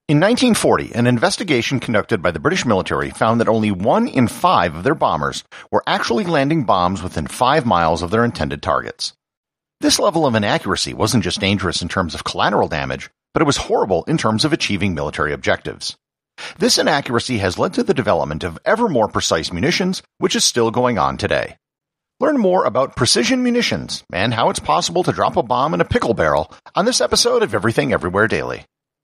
In 1940, an investigation conducted by the British military found that only 1 in 5 of their bombers were actually landing bombs within 5 miles of their intended targets. This level of inaccuracy wasn't just dangerous in terms of collateral damage, but it was horrible in terms of achieving military objectives. This inaccuracy has led to the development of ever more precise munitions, which is still going on today. Learn more about precision munitions and how it's possible to drop a bomb in a pickle barrel on this episode of Everything Everywhere Daily.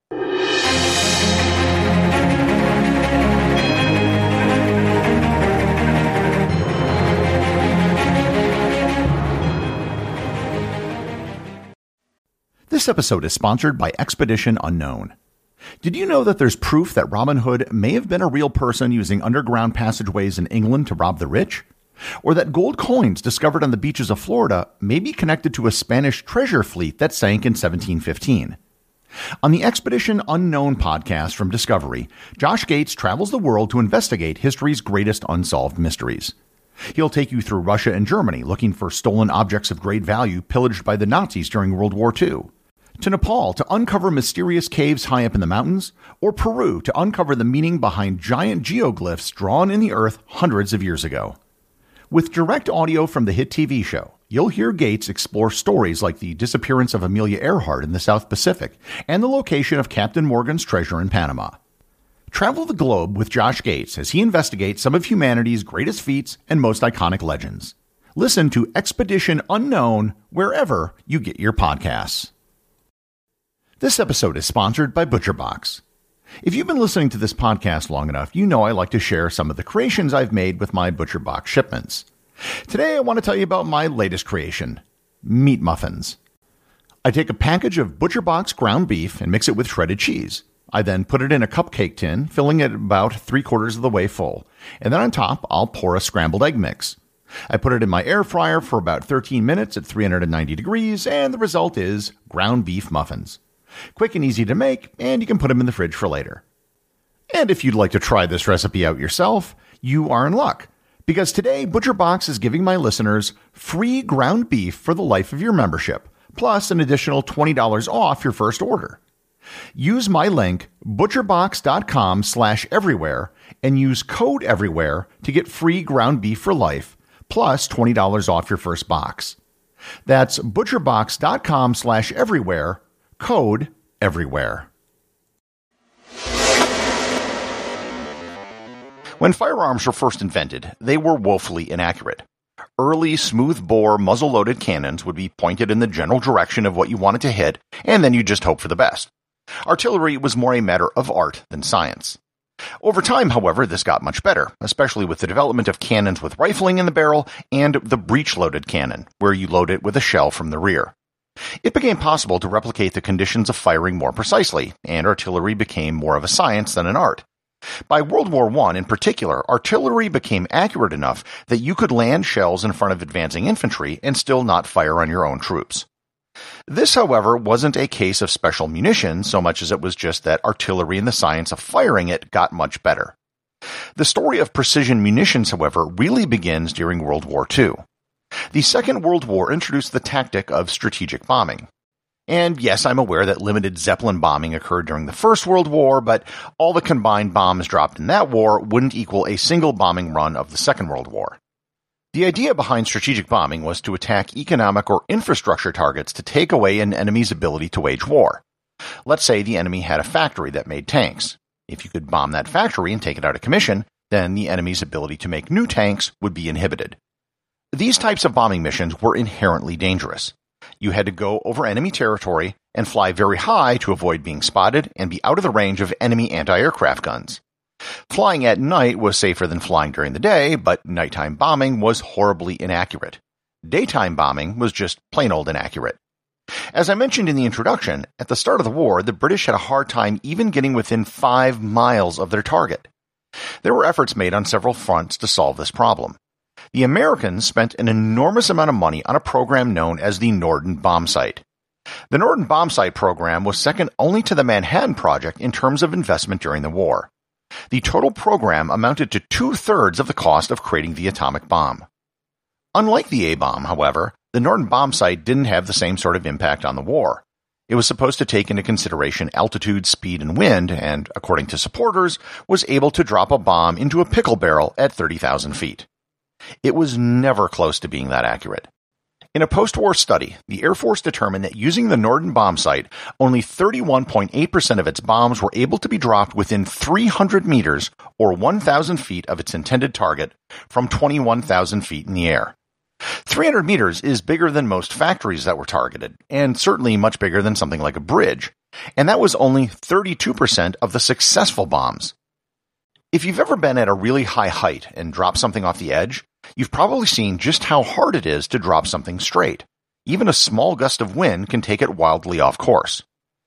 This episode is sponsored by Expedition Unknown. Did you know that there's proof that Robin Hood may have been a real person using underground passageways in England to rob the rich? Or that gold coins discovered on the beaches of Florida may be connected to a Spanish treasure fleet that sank in 1715? On the Expedition Unknown podcast from Discovery, Josh Gates travels the world to investigate history's greatest unsolved mysteries. He'll take you through Russia and Germany looking for stolen objects of great value pillaged by the Nazis during World War II, to Nepal to uncover mysterious caves high up in the mountains, or Peru to uncover the meaning behind giant geoglyphs drawn in the earth hundreds of years ago. With direct audio from the hit TV show, you'll hear Gates explore stories like the disappearance of Amelia Earhart in the South Pacific and the location of Captain Morgan's treasure in Panama. Travel the globe with Josh Gates as he investigates some of humanity's greatest feats and most iconic legends. Listen to Expedition Unknown wherever you get your podcasts. This episode is sponsored by ButcherBox. If you've been listening to this podcast long enough, you know I like to share some of the creations I've made with my ButcherBox shipments. Today I want to tell you about my latest creation, meat muffins. I take a package of ButcherBox ground beef and mix it with shredded cheese. I then put it in a cupcake tin, filling it about 3/4 of the way full, and then on top I'll pour a scrambled egg mix. I put it in my air fryer for about 13 minutes at 390 degrees, and the result is ground beef muffins. Quick and easy to make, and you can put them in the fridge for later. And if you'd like to try this recipe out yourself, you are in luck, because today ButcherBox is giving my listeners free ground beef for the life of your membership, plus an additional $20 off your first order. Use my link, butcherbox.com/everywhere, and use code everywhere to get free ground beef for life, plus $20 off your first box. That's butcherbox.com/everywhere, code everywhere. When firearms were first invented, they were woefully inaccurate. Early, smooth-bore, muzzle-loaded cannons would be pointed in the general direction of what you wanted to hit, and then you just hope for the best. Artillery was more a matter of art than science. Over time, however, this got much better, especially with the development of cannons with rifling in the barrel and the breech-loaded cannon, where you load it with a shell from the rear. It became possible to replicate the conditions of firing more precisely, and artillery became more of a science than an art. By World War I in particular, artillery became accurate enough that you could land shells in front of advancing infantry and still not fire on your own troops. This, however, wasn't a case of special munitions so much as it was just that artillery and the science of firing it got much better. The story of precision munitions, however, really begins during World War II. The Second World War introduced the tactic of strategic bombing. And yes, I'm aware that limited Zeppelin bombing occurred during the First World War, but all the combined bombs dropped in that war wouldn't equal a single bombing run of the Second World War. The idea behind strategic bombing was to attack economic or infrastructure targets to take away an enemy's ability to wage war. Let's say the enemy had a factory that made tanks. If you could bomb that factory and take it out of commission, then the enemy's ability to make new tanks would be inhibited. These types of bombing missions were inherently dangerous. You had to go over enemy territory and fly very high to avoid being spotted and be out of the range of enemy anti-aircraft guns. Flying at night was safer than flying during the day, but nighttime bombing was horribly inaccurate. Daytime bombing was just plain old inaccurate. As I mentioned in the introduction, at the start of the war, the British had a hard time even getting within 5 miles of their target. There were efforts made on several fronts to solve this problem. The Americans spent an enormous amount of money on a program known as the Norden Bombsight. The Norden Bombsight program was second only to the Manhattan Project in terms of investment during the war. The total program amounted to 2/3 of the cost of creating the atomic bomb. Unlike the A-bomb, however, the Norden Bombsight didn't have the same sort of impact on the war. It was supposed to take into consideration altitude, speed, and wind, and, according to supporters, was able to drop a bomb into a pickle barrel at 30,000 feet. It was never close to being that accurate. In a post-war study, the Air Force determined that using the Norden bomb site, only 31.8% of its bombs were able to be dropped within 300 meters or 1,000 feet of its intended target from 21,000 feet in the air. 300 meters is bigger than most factories that were targeted, and certainly much bigger than something like a bridge, and that was only 32% of the successful bombs. If you've ever been at a really high height and dropped something off the edge, you've probably seen just how hard it is to drop something straight. Even a small gust of wind can take it wildly off course.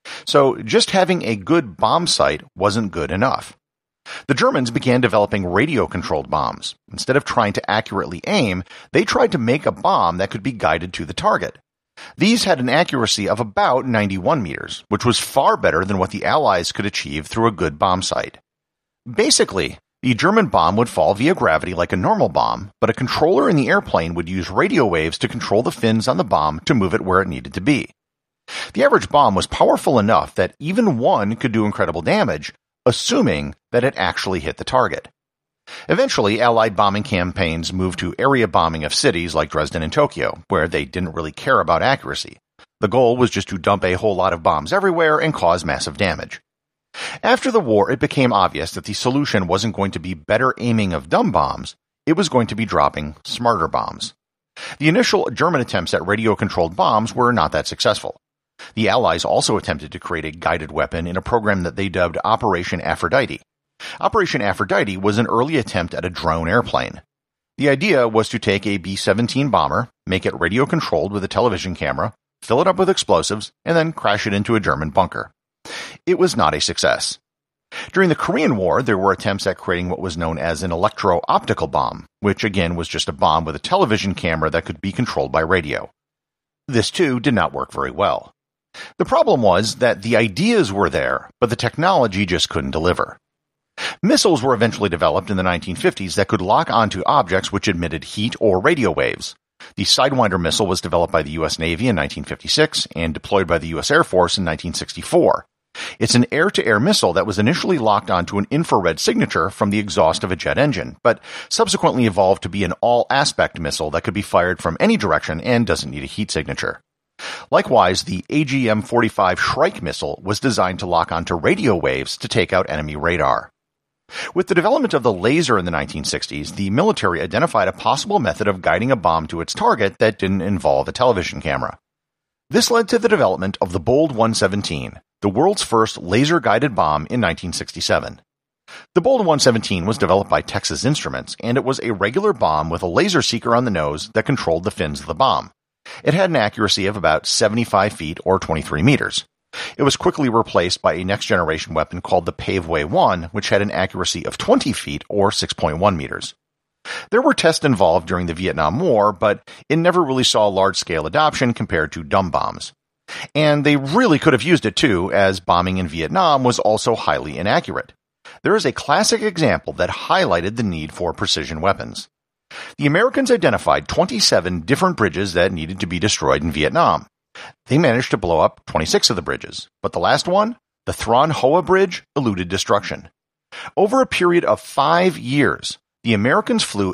So just having a good bomb sight wasn't good enough. The Germans began developing radio-controlled bombs. Instead of trying to accurately aim, they tried to make a bomb that could be guided to the target. These had an accuracy of about 91 meters, which was far better than what the Allies could achieve through a good bomb sight. Basically, the German bomb would fall via gravity like a normal bomb, but a controller in the airplane would use radio waves to control the fins on the bomb to move it where it needed to be. The average bomb was powerful enough that even one could do incredible damage, assuming that it actually hit the target. Eventually, Allied bombing campaigns moved to area bombing of cities like Dresden and Tokyo, where they didn't really care about accuracy. The goal was just to dump a whole lot of bombs everywhere and cause massive damage. After the war, it became obvious that the solution wasn't going to be better aiming of dumb bombs, it was going to be dropping smarter bombs. The initial German attempts at radio-controlled bombs were not that successful. The Allies also attempted to create a guided weapon in a program that they dubbed Operation Aphrodite. Operation Aphrodite was an early attempt at a drone airplane. The idea was to take a B-17 bomber, make it radio-controlled with a television camera, fill it up with explosives, and then crash it into a German bunker. It was not a success. During the Korean War, there were attempts at creating what was known as an electro-optical bomb, which again was just a bomb with a television camera that could be controlled by radio. This too did not work very well. The problem was that the ideas were there, but the technology just couldn't deliver. Missiles were eventually developed in the 1950s that could lock onto objects which emitted heat or radio waves. The Sidewinder missile was developed by the U.S. Navy in 1956 and deployed by the U.S. Air Force in 1964. It's an air-to-air missile that was initially locked onto an infrared signature from the exhaust of a jet engine, but subsequently evolved to be an all-aspect missile that could be fired from any direction and doesn't need a heat signature. Likewise, the AGM-45 Shrike missile was designed to lock onto radio waves to take out enemy radar. With the development of the laser in the 1960s, the military identified a possible method of guiding a bomb to its target that didn't involve a television camera. This led to the development of the Bold 117, the world's first laser-guided bomb in 1967. The Bold 117 was developed by Texas Instruments, and it was a regular bomb with a laser seeker on the nose that controlled the fins of the bomb. It had an accuracy of about 75 feet or 23 meters. It was quickly replaced by a next-generation weapon called the Paveway 1, which had an accuracy of 20 feet or 6.1 meters. There were tests involved during the Vietnam War, but it never really saw large-scale adoption compared to dumb bombs. And they really could have used it too, as bombing in Vietnam was also highly inaccurate. There is a classic example that highlighted the need for precision weapons. The Americans identified 27 different bridges that needed to be destroyed in Vietnam. They managed to blow up 26 of the bridges, but the last one, the Thron Hoa Bridge, eluded destruction. Over a period of 5 years, the Americans flew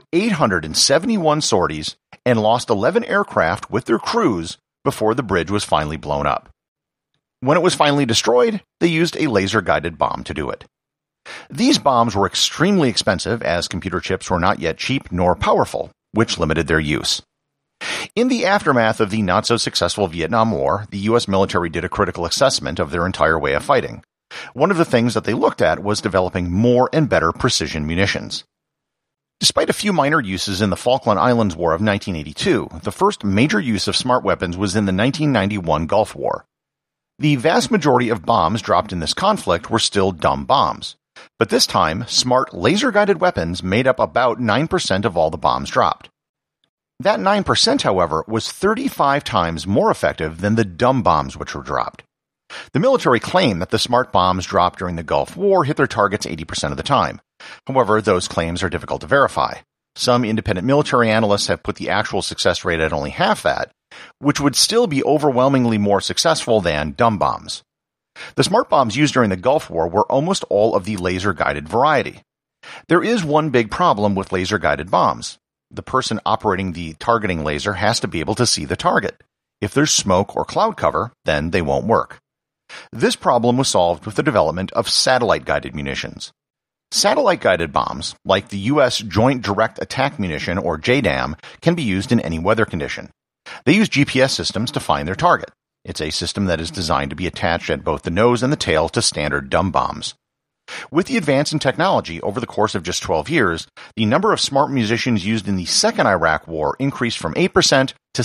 871 sorties and lost 11 aircraft with their crews before the bridge was finally blown up. When it was finally destroyed, they used a laser-guided bomb to do it. These bombs were extremely expensive as computer chips were not yet cheap nor powerful, which limited their use. In the aftermath of the not-so-successful Vietnam War, the U.S. military did a critical assessment of their entire way of fighting. One of the things that they looked at was developing more and better precision munitions. Despite a few minor uses in the Falkland Islands War of 1982, the first major use of smart weapons was in the 1991 Gulf War. The vast majority of bombs dropped in this conflict were still dumb bombs. But this time, smart laser-guided weapons made up about 9% of all the bombs dropped. That 9%, however, was 35 times more effective than the dumb bombs which were dropped. The military claimed that the smart bombs dropped during the Gulf War hit their targets 80% of the time. However, those claims are difficult to verify. Some independent military analysts have put the actual success rate at only half that, which would still be overwhelmingly more successful than dumb bombs. The smart bombs used during the Gulf War were almost all of the laser-guided variety. There is one big problem with laser-guided bombs. The person operating the targeting laser has to be able to see the target. If there's smoke or cloud cover, then they won't work. This problem was solved with the development of satellite-guided munitions. Satellite-guided bombs, like the U.S. Joint Direct Attack Munition, or JDAM, can be used in any weather condition. They use GPS systems to find their target. It's a system that is designed to be attached at both the nose and the tail to standard dumb bombs. With the advance in technology over the course of just 12 years, the number of smart munitions used in the second Iraq War increased from 8% to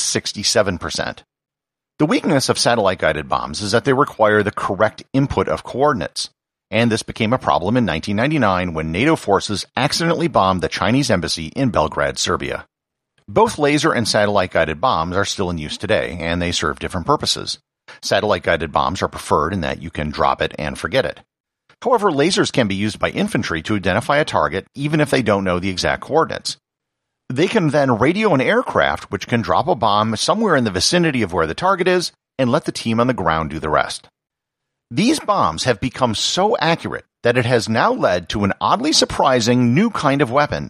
67%. The weakness of satellite-guided bombs is that they require the correct input of coordinates. And this became a problem in 1999 when NATO forces accidentally bombed the Chinese embassy in Belgrade, Serbia. Both laser and satellite-guided bombs are still in use today, and they serve different purposes. Satellite-guided bombs are preferred in that you can drop it and forget it. However, lasers can be used by infantry to identify a target even if they don't know the exact coordinates. They can then radio an aircraft which can drop a bomb somewhere in the vicinity of where the target is and let the team on the ground do the rest. These bombs have become so accurate that it has now led to an oddly surprising new kind of weapon: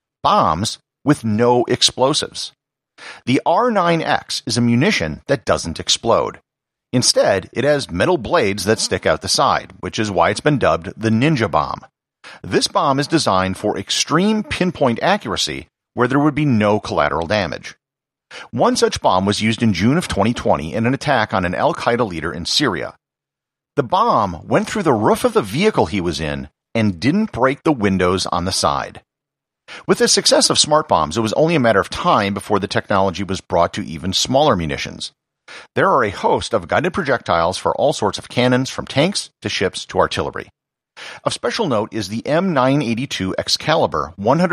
bombs with no explosives. The R9X is a munition that doesn't explode. Instead, it has metal blades that stick out the side, which is why it's been dubbed the Ninja Bomb. This bomb is designed for extreme pinpoint accuracy where there would be no collateral damage. One such bomb was used in June of 2020 in an attack on an Al-Qaeda leader in Syria. The bomb went through the roof of the vehicle he was in and didn't break the windows on the side. With the success of smart bombs, it was only a matter of time before the technology was brought to even smaller munitions. There are a host of guided projectiles for all sorts of cannons, from tanks to ships to artillery. Of special note is the M982 Excalibur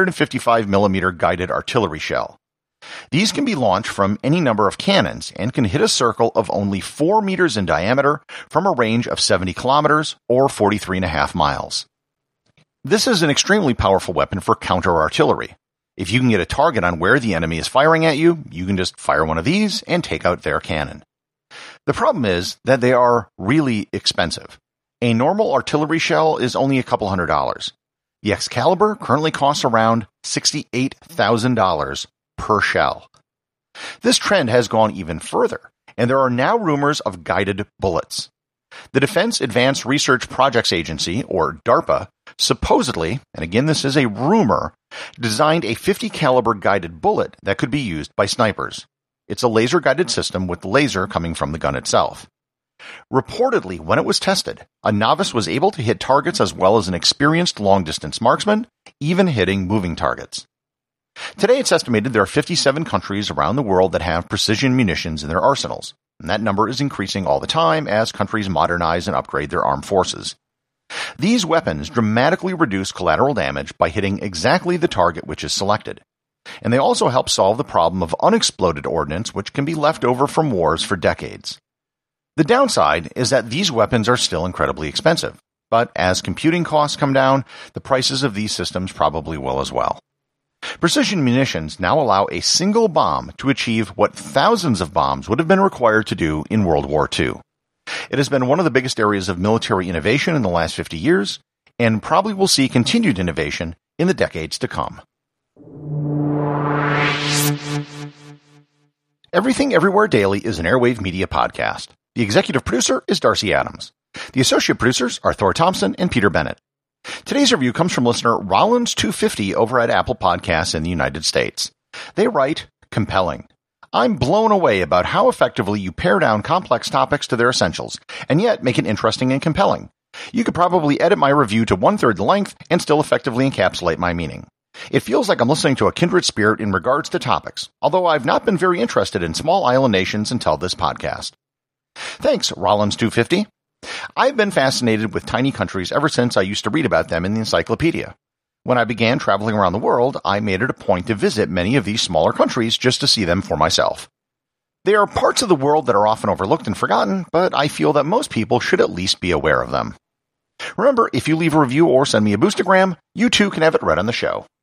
155mm guided artillery shell. These can be launched from any number of cannons and can hit a circle of only 4 meters in diameter from a range of 70 kilometers or 43.5 miles. This is an extremely powerful weapon for counter-artillery. If you can get a target on where the enemy is firing at you, you can just fire one of these and take out their cannon. The problem is that they are really expensive. A normal artillery shell is only a couple $100. The Excalibur currently costs around $68,000 per shell. This trend has gone even further, and there are now rumors of guided bullets. The Defense Advanced Research Projects Agency, or DARPA, supposedly, and again this is a rumor, designed a 50 caliber guided bullet that could be used by snipers. It's a laser-guided system with the laser coming from the gun itself. Reportedly, when it was tested, a novice was able to hit targets as well as an experienced long-distance marksman, even hitting moving targets. Today it's estimated there are 57 countries around the world that have precision munitions in their arsenals, and that number is increasing all the time as countries modernize and upgrade their armed forces. These weapons dramatically reduce collateral damage by hitting exactly the target which is selected, and they also help solve the problem of unexploded ordnance which can be left over from wars for decades. The downside is that these weapons are still incredibly expensive, but as computing costs come down, the prices of these systems probably will as well. Precision munitions now allow a single bomb to achieve what thousands of bombs would have been required to do in World War II. It has been one of the biggest areas of military innovation in the last 50 years, and probably will see continued innovation in the decades to come. Everything Everywhere Daily is an Airwave Media podcast. The executive producer is Darcy Adams. The associate producers are Thor Thompson and Peter Bennett. Today's review comes from listener Rollins250 over at Apple Podcasts in the United States. They write, "Compelling. I'm blown away about how effectively you pare down complex topics to their essentials, and yet make it interesting and compelling. You could probably edit my review to 1/3 the length and still effectively encapsulate my meaning. It feels like I'm listening to a kindred spirit in regards to topics, although I've not been very interested in small island nations until this podcast." Thanks, Rollins250. I've been fascinated with tiny countries ever since I used to read about them in the encyclopedia. When I began traveling around the world, I made it a point to visit many of these smaller countries just to see them for myself. They are parts of the world that are often overlooked and forgotten, but I feel that most people should at least be aware of them. Remember, if you leave a review or send me a boostagram, you too can have it read on the show.